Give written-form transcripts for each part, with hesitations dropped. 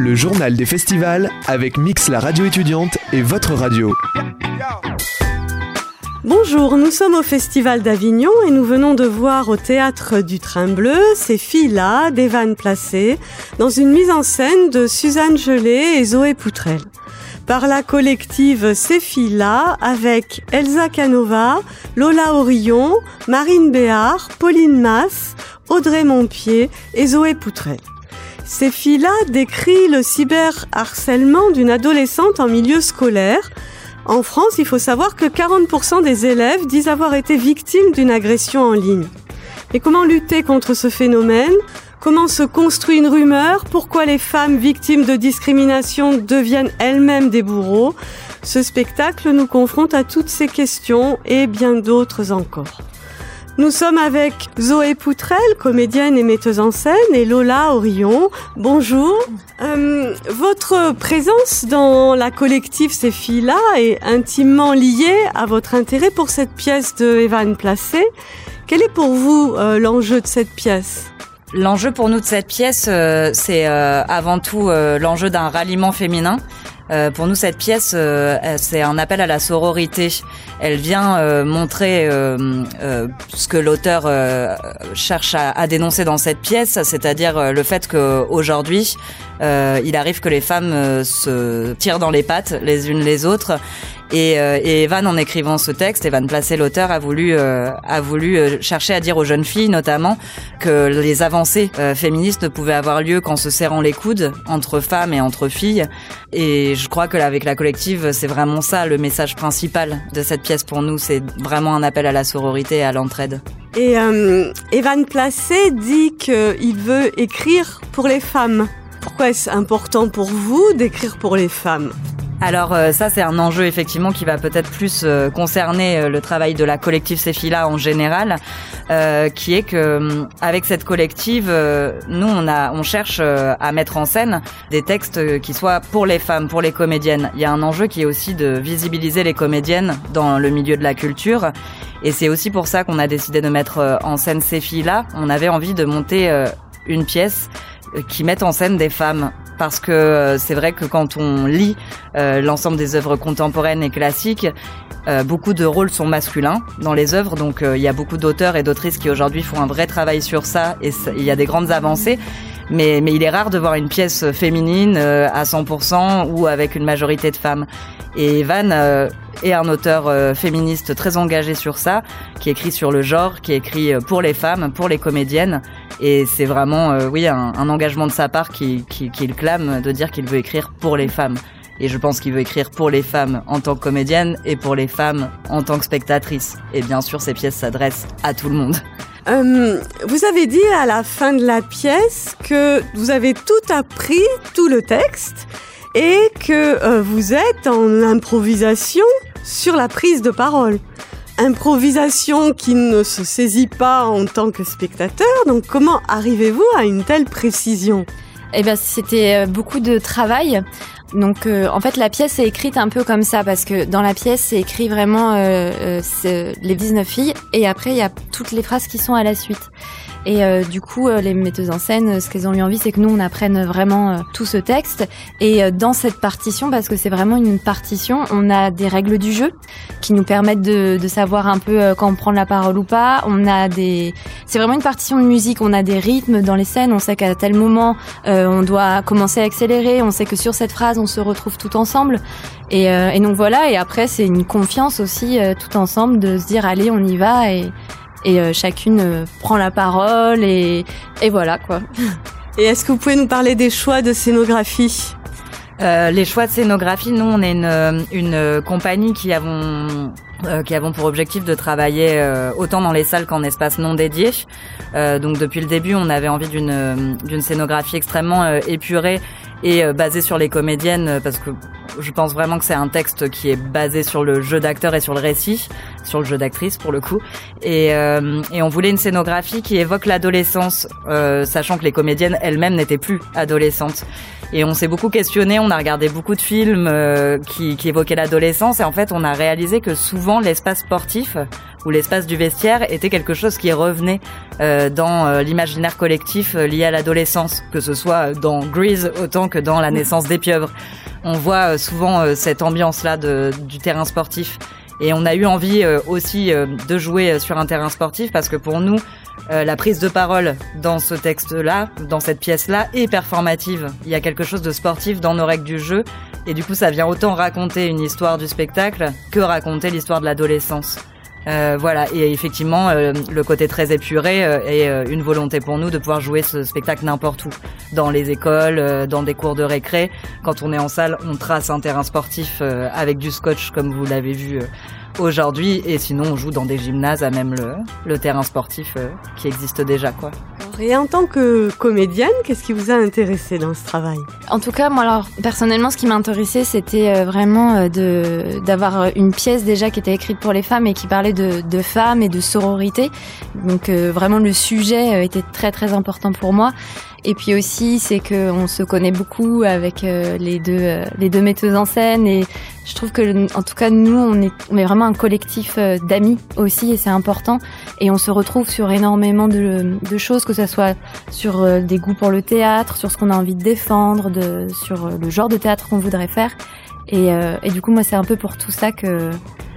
Le journal des festivals avec Mix la radio étudiante et votre radio. Bonjour, nous sommes au Festival d'Avignon et nous venons de voir au Théâtre du Train Bleu Ces filles-là d'Evan Placé dans une mise en scène de Suzanne Gelé et Zoé Poutrel. Par la collective Ces filles-là avec Elsa Canova, Lola Orillon, Marine Béard, Pauline Masse, Audrey Montpied et Zoé Poutrel. Ces filles-là décrit le cyberharcèlement d'une adolescente en milieu scolaire. En France, il faut savoir que 40% des élèves disent avoir été victimes d'une agression en ligne. Mais comment lutter contre ce phénomène ? Comment se construit une rumeur ? Pourquoi les femmes victimes de discrimination deviennent elles-mêmes des bourreaux ? Ce spectacle nous confronte à toutes ces questions et bien d'autres encore. Nous sommes avec Zoé Poutrel, comédienne et metteuse en scène, et Lola Orillon. Bonjour. Votre présence dans la collective Ces filles-là est intimement liée à votre intérêt pour cette pièce de Evan Placé. Quel est pour vous l'enjeu de cette pièce ? L'enjeu pour nous de cette pièce, c'est avant tout l'enjeu d'un ralliement féminin. Pour nous, cette pièce, c'est un appel à la sororité. Elle vient montrer ce que l'auteur cherche à dénoncer dans cette pièce, c'est-à-dire le fait qu'aujourd'hui, il arrive que les femmes se tirent dans les pattes les unes les autres. Et Evan, en écrivant ce texte, Evan Placé, l'auteur, a voulu chercher à dire aux jeunes filles, notamment, que les avancées féministes ne pouvaient avoir lieu qu'en se serrant les coudes entre femmes et entre filles. Et je crois que avec la collective, c'est vraiment ça le message principal de cette pièce pour nous. C'est vraiment un appel à la sororité et à l'entraide. Et Evan Placé dit qu'il veut écrire pour les femmes. Pourquoi est-ce important pour vous d'écrire pour les femmes ? Alors ça, c'est un enjeu effectivement qui va peut-être plus concerner le travail de la collective Ces filles-là en général, qui est que avec cette collective, nous on cherche à mettre en scène des textes qui soient pour les femmes, pour les comédiennes. Il y a un enjeu qui est aussi de visibiliser les comédiennes dans le milieu de la culture, et c'est aussi pour ça qu'on a décidé de mettre en scène Ces filles-là. On avait envie de monter une pièce qui mette en scène des femmes. Parce que c'est vrai que quand on lit l'ensemble des œuvres contemporaines et classiques, beaucoup de rôles sont masculins dans les œuvres. Donc il y a beaucoup d'auteurs et d'autrices qui aujourd'hui font un vrai travail sur ça, et il y a des grandes avancées. Mais il est rare de voir une pièce féminine à 100% ou avec une majorité de femmes. Et Evan est un auteur féministe très engagé sur ça, qui écrit sur le genre, qui écrit pour les femmes, pour les comédiennes. Et c'est vraiment un engagement de sa part qu'il clame, de dire qu'il veut écrire pour les femmes. Et je pense qu'il veut écrire pour les femmes en tant que comédienne et pour les femmes en tant que spectatrices. Et bien sûr, ces pièces s'adressent à tout le monde. Vous avez dit à la fin de la pièce que vous avez tout appris, tout le texte, et que vous êtes en improvisation sur la prise de parole. Improvisation qui ne se saisit pas en tant que spectateur, donc comment arrivez-vous à une telle précision ? Eh ben, c'était beaucoup de travail. Donc en fait la pièce est écrite un peu comme ça, parce que dans la pièce c'est écrit vraiment les 19 filles, et après il y a toutes les phrases qui sont à la suite. Et du coup les metteuses en scène, ce qu'elles ont eu envie, c'est que nous on apprenne vraiment tout ce texte. Et dans cette partition, parce que c'est vraiment une partition, on a des règles du jeu qui nous permettent de savoir un peu quand on prend la parole ou pas. C'est vraiment une partition de musique, on a des rythmes dans les scènes, on sait qu'à tel moment on doit commencer à accélérer, on sait que sur cette phrase on se retrouve tout ensemble. Et donc voilà, et après c'est une confiance aussi tout ensemble de se dire allez on y va, et chacune prend la parole, et voilà quoi. Et est-ce que vous pouvez nous parler des choix de scénographie ? Les choix de scénographie, nous on est une compagnie qui avons pour objectif de travailler autant dans les salles qu'en espaces non dédiés. Donc depuis le début, on avait envie d'une scénographie extrêmement épurée et basée sur les comédiennes, parce que je pense vraiment que c'est un texte qui est basé sur le jeu d'acteur et sur le récit, sur le jeu d'actrice pour le coup. Et on voulait une scénographie qui évoque l'adolescence, sachant que les comédiennes elles-mêmes n'étaient plus adolescentes. Et on s'est beaucoup questionné, on a regardé beaucoup de films qui évoquaient l'adolescence, et en fait on a réalisé que souvent l'espace sportif où l'espace du vestiaire était quelque chose qui revenait dans l'imaginaire collectif lié à l'adolescence, que ce soit dans Grease autant que dans La naissance des pieuvres. On voit souvent cette ambiance-là du terrain sportif. Et on a eu envie aussi de jouer sur un terrain sportif parce que pour nous, la prise de parole dans ce texte-là, dans cette pièce-là, est performative. Il y a quelque chose de sportif dans nos règles du jeu. Et du coup, ça vient autant raconter une histoire du spectacle que raconter l'histoire de l'adolescence. Voilà, et effectivement, le côté très épuré est une volonté pour nous de pouvoir jouer ce spectacle n'importe où, dans les écoles, dans des cours de récré. Quand on est en salle, on trace un terrain sportif avec du scotch, comme vous l'avez vu aujourd'hui, et sinon on joue dans des gymnases à même le terrain sportif qui existe déjà, quoi. Et en tant que comédienne, qu'est-ce qui vous a intéressé dans ce travail ? En tout cas, moi, alors personnellement, ce qui m'a intéressée, c'était vraiment d'avoir une pièce déjà qui était écrite pour les femmes et qui parlait de femmes et de sororité. Donc vraiment, le sujet était très très important pour moi. Et puis aussi, c'est que on se connaît beaucoup avec les deux metteuses en scène, et je trouve que, en tout cas, nous, on est vraiment un collectif d'amis aussi, et c'est important. Et on se retrouve sur énormément de choses, que ça soit sur des goûts pour le théâtre, sur ce qu'on a envie de défendre, sur le genre de théâtre qu'on voudrait faire. Et du coup, moi, c'est un peu pour tout ça que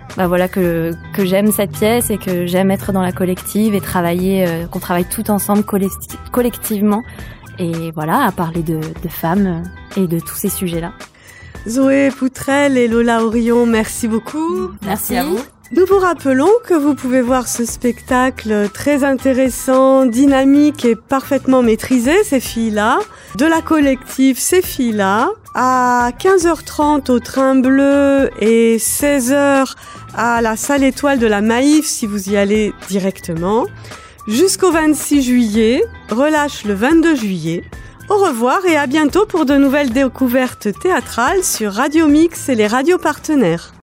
j'aime cette pièce et que j'aime être dans la collective et qu'on travaille tout ensemble collectivement, et voilà, à parler de femmes et de tous ces sujets-là. Zoé Poutrel et Lola Orion, merci beaucoup. Merci à vous. Nous vous rappelons que vous pouvez voir ce spectacle très intéressant, dynamique et parfaitement maîtrisé, ces filles-là, de la collective Ces filles-là, à 15h30 au Train Bleu et 16h à la salle étoile de la Maïf si vous y allez directement, jusqu'au 26 juillet, relâche le 22 juillet. Au revoir et à bientôt pour de nouvelles découvertes théâtrales sur Radio Mix et les radios partenaires.